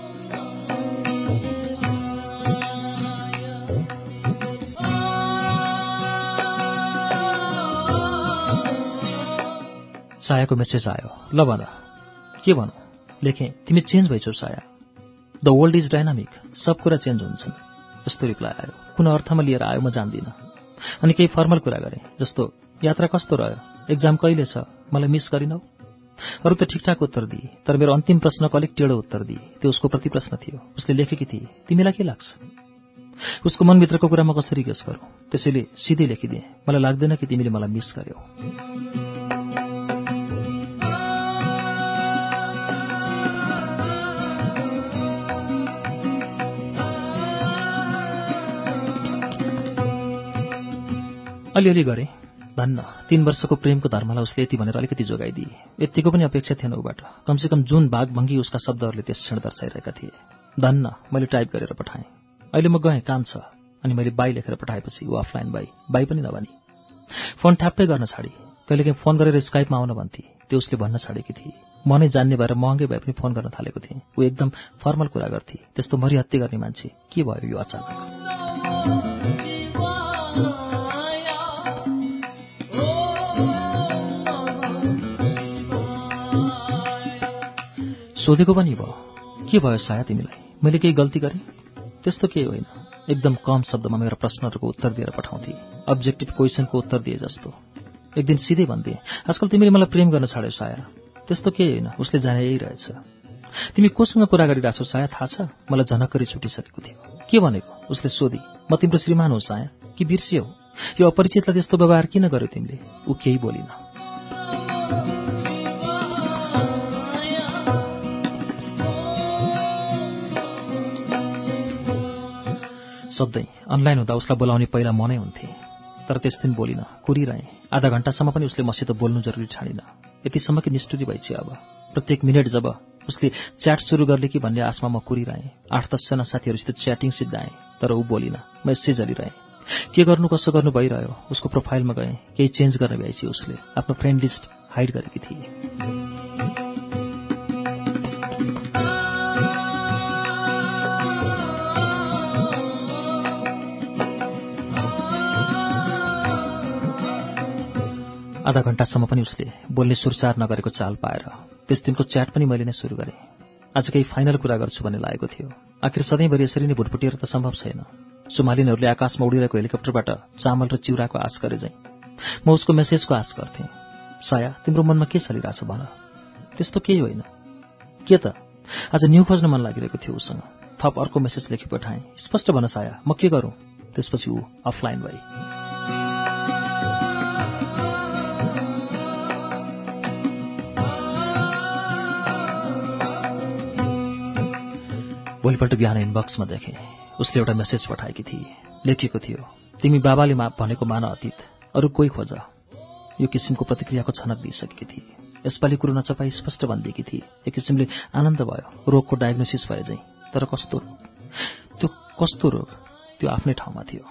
सायाको मेसेज आयो। ल भन। के भनौँ? लेखेँ, तिमी चेन्ज भइछौ Saya. The world is dynamic, सब कुरा चेन्ज हुन्छन्। यस्तो रिप्लाई आयो। कुन अर्थमा लिएर आयो म जान्दिनँ। अनि केही फर्मल कुरा गरेँ, जस्तो यात्रा कस्तो रह्यो, एक्जाम कहिले छ, मलाई मिस गरिनौ? अरू त ठिकठाक उत्तर दिए, तर मेरो अन्तिम प्रश्नको अलिक टेढो उत्तर दिए। त्यो उसको प्रतिप्रश्न थियो। उसले लेखेकी थिए, तिमीलाई के लाग्छ? उसको मनभित्रको कुरा म कसरी गेस गरौँ? त्यसैले सिधै लेखिदिएँ, मलाई लाग्दैन कि तिमीले मलाई मिस गर्यौ। अलिअलि गरेँ। भन्न तीन वर्षको प्रेमको धर्मलाई उसले यति भनेर अलिकति जोगाइदिए। यतिको पनि अपेक्षा थिएन उबाट। कमसेकम जुन भागभङ्गी उसका शब्दहरूले त्यस क्षण दर्शाइरहेका थिए। धन्न मैले टाइप गरेर पठाएँ। अहिले म गएँ, काम छ। अनि मैले बाई लेखेर पठाएपछि ऊ अफलाइन बाई बाई पनि नभनी फोन ठ्याप्पै गर्न छाडी। कहिलेकाहीँ फोन गरेर स्काइपमा आउन भन्थे, त्यो उसले भन्न छाडेकी थिए। म नै जान्ने भएर महँगै भए पनि फोन गर्न थालेको थिएँ। ऊ एकदम फर्मल कुरा गर्थे। त्यस्तो मरिहत्ते गर्ने मान्छे के भयो यो अचानक? सोधेको पनि भयो, के भयो साया तिमीलाई? मैले केही गल्ती गरेँ? त्यस्तो केही होइन। एकदम कम शब्दमा मेरो प्रश्नहरूको उत्तर दिएर पठाउँथे, अब्जेक्टिभ क्वेसनको उत्तर दिए जस्तो। एक दिन सिधै भन्थे, आजकल तिमीले मलाई प्रेम गर्न छाड्यौ साया। त्यस्तो केही होइन, उसले जाने यही रहेछ। तिमी कोसँग कुरा गरिरहेछौ साया थाहा छ? मलाई झनक्करी छुटिसकेको थियो। के भनेको? उसले सोधी। म तिम्रो श्रीमान हो साया, कि बिर्सियौ? यो अपरिचितलाई त्यस्तो व्यवहार किन गर्यौ तिमीले? ऊ केही बोलिन। सधैँ अनलाइन हुँदा उसलाई बोलाउने पहिला म नै हुन्थे, तर त्यस दिन बोलिन, कुरिरहेँ। आधा घण्टासम्म पनि उसले मसित बोल्नु जरुरी ठानिन। यतिसम्म कि निष्ठुरी भइछि अब। प्रत्येक मिनट जब उसले च्याट सुरु गर्ले कि भन्ने आशमा म कुरिरहेँ। आठ दसजना साथीहरूसित च्याटिङ सिद्धाएँ, तर ऊ बोलिन। म यसै जलिरहेँ। के गर्नु कसो गर्नु भइरह्यो। उसको प्रोफाइलमा गएँ, केही चेन्ज गर्न भ्याइछि उसले। आफ्नो फ्रेन्ड लिस्ट हाइड गरेकी थिए। आधा घण्टासम्म पनि उसले बोल्ने सुरचार नगरेको चाल पाएर त्यस दिनको च्याट पनि मैले नै सुरु गरेँ। आज केही फाइनल कुरा गर्छु भन्ने लागेको थियो। आखिर सधैँभरि यसरी नै भुटभुटिएर त सम्भव छैन। सुमालिनहरूले आकाशमा उडिरहेको हेलिकप्टरबाट चामल र चिउराको आश गरे झैँ म उसको मेसेजको आश गर्थेँ। साया, तिम्रो मनमा के चलिरहेछ भन? त्यस्तो केही होइन। के त? आज न्यू खोज्न मन लागिरहेको थियो उसँग। थप अर्को मेसेज लेखी पठाएँ, स्पष्ट भन साया, म के गरौँ? त्यसपछि ऊ अफलाइन भई। भोलिपल्ट बिहान इनबक्समा देखेँ उसले एउटा मेसेज पठाएकी थिए। लेखिएको थियो, तिमी बाबाले मा भनेको मान अतीत, अरू कोही खोज। यो किसिमको प्रतिक्रियाको छनक दिइसकेकी थिए। यसपालि कुरो नचपाई स्पष्ट भनिदिएकी थिए। एक किसिमले आनन्द भयो, रोगको डायग्नोसिस भए झैँ। तर कस्तो त्यो कस्तो रोग, त्यो आफ्नै ठाउँमा थियो।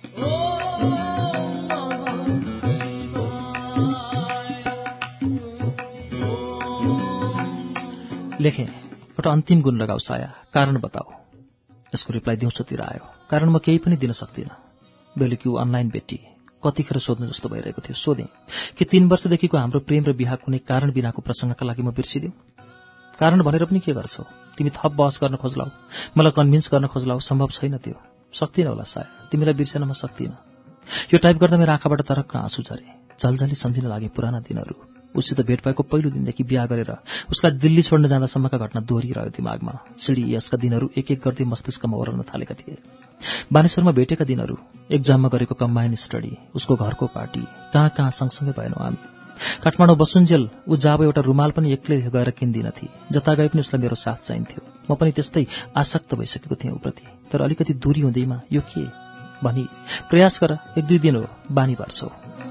लेखेँ, एउटा अन्तिम गुण लगाऊ साया, कारण बताऊ। यसको रिप्लाई दिउँसोतिर आयो। कारण म केही पनि दिन सक्दिनँ। बेलुकी ऊ अनलाइन भेटी। कतिखेर सोध्नु जस्तो भइरहेको थियो। सोधेँ, कि तीन वर्षदेखिको हाम्रो प्रेम र बिहा कुनै कारण बिनाको प्रसङ्गका लागि म बिर्सिदिउँ? कारण भनेर पनि के गर्छौ? तिमी थप बहस गर्न खोज्लाऊ, मलाई कन्भिन्स गर्न खोज्लाऊ, सम्भव छैन त्यो। सक्दिनँ होला साया, तिमीलाई बिर्सन म सक्दिनँ। यो टाइप गर्दा मेरो आँखाबाट तरक्क आँसु झरे। झलझली सम्झिन लागे पुराना दिनहरू। उसित भेट भएको पहिलो दिनदेखि बिहा गरेर उसलाई दिल्ली छोड्न जाँदासम्मका घटना दोहोरिरह्यो दिमागमा। सिडी यसका दिनहरू एक एक गर्दै मस्तिष्कमा ओर्लन थालेका थिए। बानेश्वरमा भेटेका दिनहरू, एक्जाममा गरेको कम्बाइन स्टडी, उसको घरको पार्टी, कहाँ कहाँ सँगसँगै भएनौँ हामी। काठमाडौँ बसुन्जेल ऊ जाबो एउटा रुमाल पनि एक्लै गएर किन्दिनथी। जता गए पनि उसलाई मेरो साथ चाहिन्थ्यो। म पनि त्यस्तै आसक्त भइसकेको थिएँ ऊप्रति। तर अलिकति दूरी हुँदैमा यो के भनी प्रयास गर, एक दुई दिन हो, बानी पार्छौ।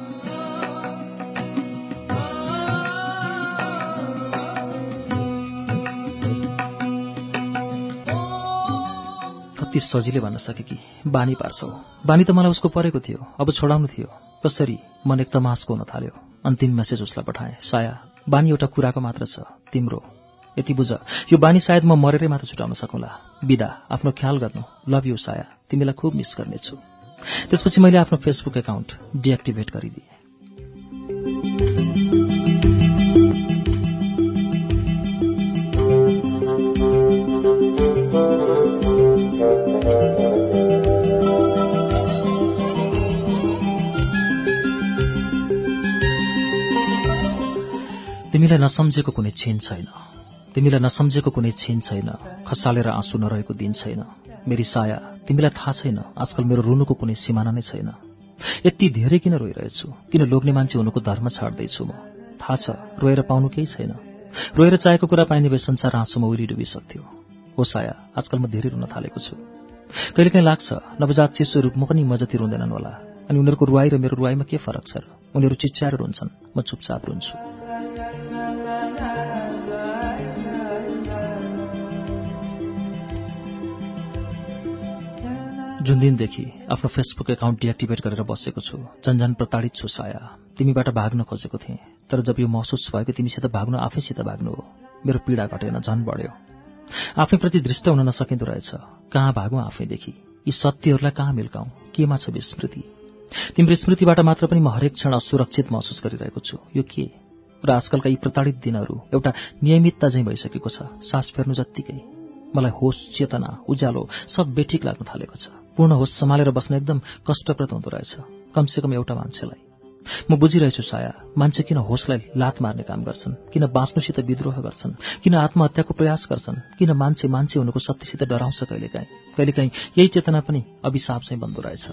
कति सजिलै भन्न सके कि बानी पार्छौ। बानी त मलाई उसको परेको थियो, अब छोडाउनु थियो। कसरी? मन एक तमासको हुन थाल्यो। अन्तिम मेसेज उसलाई पठाएँ, साया, बानी एउटा कुराको मात्र छ, तिम्रो। यति बुझ, यो बानी सायद म मरेरै मात्र छुटाउन सकौँला। बिदा, आफ्नो ख्याल गर्नु। लभ यू साया, तिमीलाई खुब मिस गर्नेछु। त्यसपछि मैले आफ्नो फेसबुक एकाउन्ट डिएक्टिभेट गरिदिएँ। तिमीलाई नसम्झेको कुनै क्षण छैन, तिमीलाई नसम्झेको कुनै क्षण छैन, खसालेर आँसु नरहेको दिन छैन। मेरी साया, तिमीलाई थाहा छैन, आजकल मेरो रुनुको कुनै सिमाना नै छैन। यति धेरै किन रोइरहेछु? किन लोग्ने मान्छे हुनुको धर्म छाड्दैछु म? थाहा छ, रोएर पाउनु केही छैन। रोएर चाहेको कुरा पाइने भए संसार आँसुमा उइली डुबिसक्थ्यो। हो साया, आजकल म धेरै रुन थालेको छु। कहिलेकाहीँ लाग्छ, नवजात शिशुहरू म पनि म जति रुँदैनन् होला। अनि उनीहरूको रुवाई र मेरो रुवाईमा के फरक छ र? उनीहरू चिच्याएर रुन्छन्, म चुपचाप रुन्छु। जुन दिनदेखि आफ्नो फेसबुक एकाउन्ट डिएक्टिभेट गरेर बसेको छु झन्झन प्रताडित छु साया। तिमीबाट भाग्न खोजेको थिएँ, तर जब यो महसुस भयो कि तिमीसित भाग्नु आफैसित भाग्नु हो, मेरो पीडा घटेन, झन् बढ्यो। आफैप्रति दृष्ट हुन नसकिँदो रहेछ। कहाँ भागौँ आफैदेखि? यी सत्यहरूलाई कहाँ मिल्काउँ? केमा छ विस्मृति? तिम्रो स्मृतिबाट मात्र पनि म हरेक क्षण असुरक्षित महसुस गरिरहेको छु। यो के? र आजकलका यी प्रताडित दिनहरू एउटा नियमितता झैँ भइसकेको छ। सास फेर्नु जत्तिकै मलाई होस, चेतना, उज्यालो सब बेठिक लाग्न थालेको छ। पूर्ण होस सम्हालेर बस्न एकदम कष्टप्रद हुँदो रहेछ, कमसेकम एउटा मान्छेलाई। म बुझिरहेछु साया, मान्छे किन होसलाई लात मार्ने काम गर्छन्, किन बाँच्नुसित विद्रोह गर्छन्, किन आत्महत्याको प्रयास गर्छन्, किन मान्छे मान्छे हुनुको सत्यसित डराउँछ। कहिलेकाहीँ कहिलेकाहीँ यही चेतना पनि अभिशाप चाहिँ बन्दो रहेछ।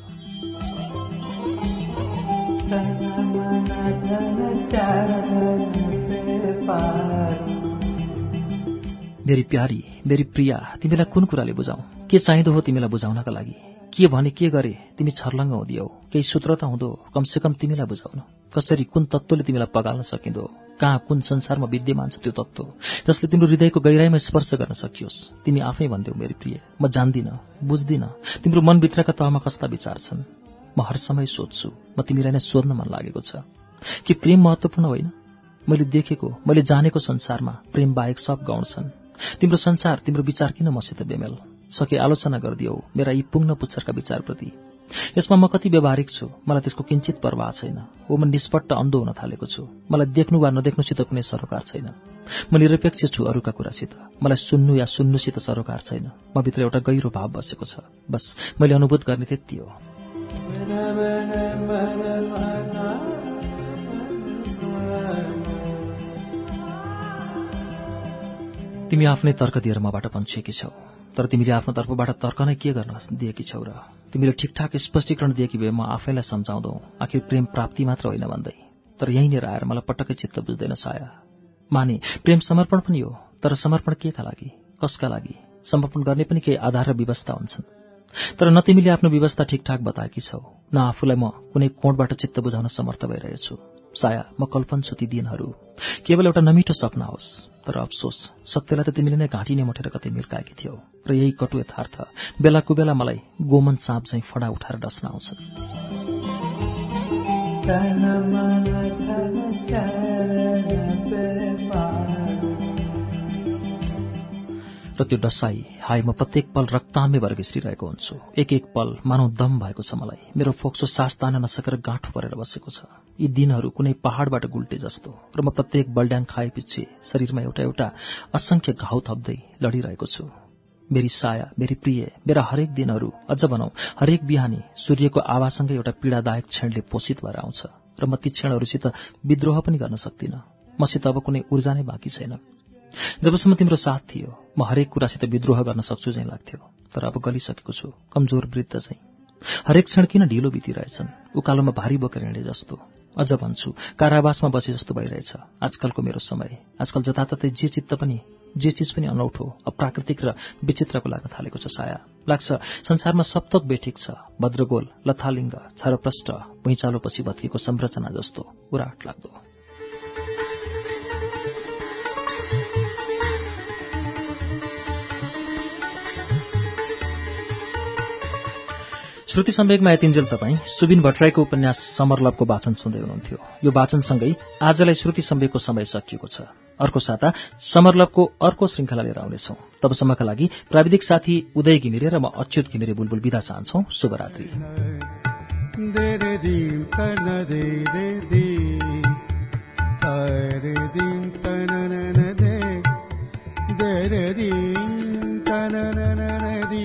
मेरी प्यारी, मेरी प्रिया, तिमीलाई कुन कुराले बुझाउँ? के चाहिँदो हो तिमीलाई बुझाउनका लागि? के भने के गरे तिमी छर्लङ्ग हुँदियौ? केही सूत्र त हुँदो, कमसेकम तिमीलाई बुझाउन। कसरी, कुन तत्त्वले तिमीलाई पगाल्न सकिँदो? कहाँ, कुन संसारमा विद्यमान छ त्यो तत्त्व जसले तिम्रो हृदयको गहिराईमा स्पर्श गर्न सकियोस्? तिमी आफै भन्देऊ मेरी प्रिय, म जान्दिन, बुझ्दिन तिम्रो मनभित्रका तहमा कस्ता विचार छन्। म हर समय सोध्छु, म तिमीलाई नै सोध्न मन लागेको छ कि प्रेम महत्त्वपूर्ण होइन? मैले देखेको, मैले जानेको संसारमा प्रेम बाहेक सब गौण छन्। तिम्रो संसार, तिम्रो विचार किन मसित बेमेल? सके आलोचना गरिदियौ मेरा यी पुग्न पुच्छरका विचारप्रति। यसमा म कति व्यावहारिक छु, मलाई त्यसको किञ्चित परवाह छैन। हो, म निष्पट्ट अन्धो हुन थालेको छु। मलाई देख्नु वा नदेख्नुसित कुनै सरोकार छैन। म निरपेक्ष छु अरूका कुरासित। मलाई सुन्नु या सुन्नुसित सरोकार छैन। म भित्र एउटा गहिरो भाव बसेको छ। बस मैले अनुभूत गर्ने त्यति हो। तिमी आफ्नै तर्क दिएर मबाट पन्छेकी छौ, तर तिमीले आफ्नो तर्फबाट तर्क नै के गर्न दिएकी छौ र? तिमीले ठिकठाक स्पष्टीकरण दिएकी भए म आफैलाई सम्झाउँदौ, आखिर प्रेम प्राप्ति मात्र होइन भन्दै। तर यहीँनिर आएर मलाई पटक्कै चित्त बुझ्दैन साया। माने प्रेम समर्पण पनि हो, तर समर्पण केका लागि, कसका लागि? समर्पण गर्ने पनि केही आधार र व्यवस्था हुन्छन्। तर न तिमीले आफ्नो व्यवस्था ठिकठाक बताएकी छौ, न आफूलाई म कुनै कोणबाट चित्त बुझाउन समर्थ भइरहेछु। साया, म कल्पन छु ती दिनहरू केवल एउटा नमिठो सपना होस्। तर अफसोस, सत्यलाई त तिमीले नै घाँटी नै मोटेर कतै मिर्काएकी थियौ। र यही कटु यथार्थ बेलाको बेला मलाई गोमन साँप चाहिँ फडा उठाएर डस्न आउँछन्। र त्यो डसाई, हाय, म प्रत्येक पल रक्ताम्य भएर घिस्रिरहेको हुन्छु। एक एक पल मानव दम भएको छ मलाई। मेरो फोक्सो सास तान्न नसकेर गाँठो परेर बसेको छ। यी दिनहरू कुनै पहाडबाट गुल्टे जस्तो, र म प्रत्येक बलड्याङ खाएपछि शरीरमा एउटा एउटा असंख्य घाउ थप्दै लडिरहेको छु। मेरी साया, मेरी प्रिय, मेरा हरेक दिनहरू, अझ भनौँ हरेक बिहानी सूर्यको आवासँगै एउटा पीडादायक क्षणले पोषित भएर आउँछ। र म ती क्षणहरूसित विद्रोह पनि गर्न सक्दिनँ। मसित अब कुनै ऊर्जा नै बाँकी छैन। जबसम्म तिम्रो साथ थियो, म हरेक कुरासित विद्रोह गर्न सक्छु झैँ लाग्थ्यो। तर अब गलिसकेको छु, कमजोर वृद्ध चाहिँ। हरेक क्षण किन ढिलो बितिरहेछन्, उकालोमा भारी बोकेर हिँडे जस्तो। अझ भन्छु, कारावासमा बसे जस्तो भइरहेछ आजकलको मेरो समय। आजकल जताततै जे चित्त पनि जे चिज पनि अनौठो, अप्राकृतिक र विचित्रको लाग्न थालेको छ साया। लाग्छ संसारमा सप्तक बेठिक छ, भद्रगोल, लथालिङ्ग, छारप्रष्ट, भुइँचालोपछि भत्किएको संरचना जस्तो उराट लाग्दो। श्रुति सम्वेकमा यतिन्जेल तपाईँ सुबिन भट्टराईको उपन्यास समरलभको वाचन सुन्दै हुनुहुन्थ्यो। यो वाचनसँगै आजलाई श्रुति सम्वेकको समय सकिएको छ। अर्को साता समरलभको अर्को श्रृङ्खला लिएर आउनेछौँ। तबसम्मका लागि प्राविधिक साथी उदय घिमिरे र म अच्युत घिमिरे बुलबुल बिदा चाहन्छौँ। शुभरात्रि।